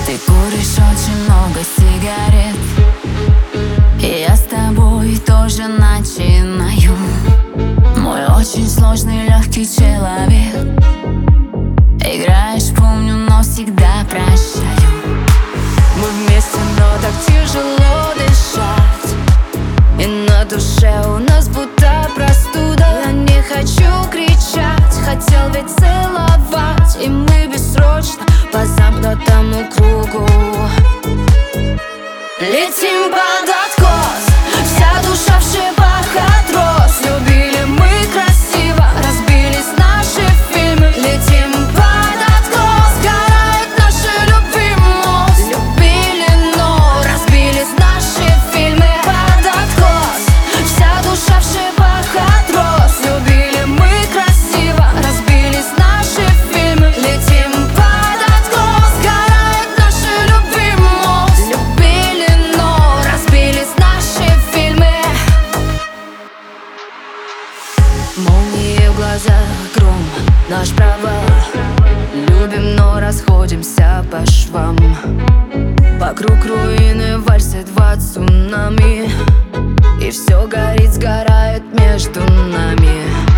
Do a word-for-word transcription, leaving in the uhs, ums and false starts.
Ты куришь очень много сигарет, и я с тобой тоже начинаю. Мой очень сложный легкий человек. Играешь, помню, но всегда прощаю. Мы вместе, но так тяжело дышать, и на душе у нас будто простуда. Я не хочу кричать, хотел ведь целовать, и мы бессрочно по замкнутому кругу летим под откос. Вся душа в шипах от роз. Любили мы красиво, разбились наши фильмы. Летим под откос, сгорает наши любви мост. Любили, но разбились наши фильмы. Под откос, вся душа в шипах от роз. Любили мы красиво, разбились наши фильмы. Летим под откос, сгорает наши любви мост. Любили, но разбились наши фильмы. Молнии в глазах, гром, наш провал. Любим, но расходимся по швам. Вокруг руины, вальсы, два цунами, и все горит, сгорает между нами.